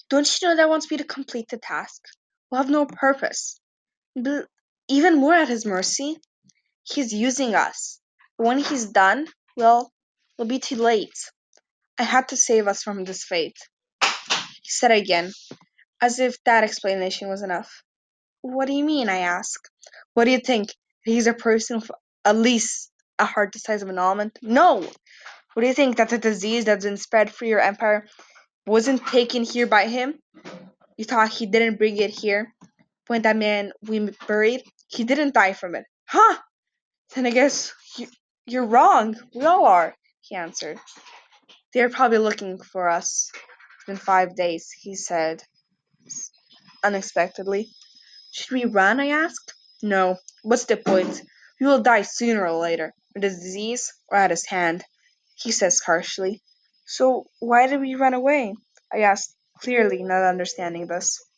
Don't you know that wants me to complete the task will have no purpose? But even more at his mercy, he's using us. But when he's done, well, it'll be too late. I had to save us from this fate, he said again, as if that explanation was enough. What do you mean? I asked. What do you think? He's a person with at least a heart the size of an almond? No! What do you think? That the disease that's been spread through your empire wasn't taken here by him? You thought he didn't bring it here? When that man we buried, he didn't die from it. Huh? Then I guess you're wrong. We all are, he answered. They're probably looking for us. It's been 5 days, he said unexpectedly. Should we run? I asked. No. What's the point? We will die sooner or later, with the disease or at his hand, he says harshly. So why did we run away? I asked, clearly not understanding this.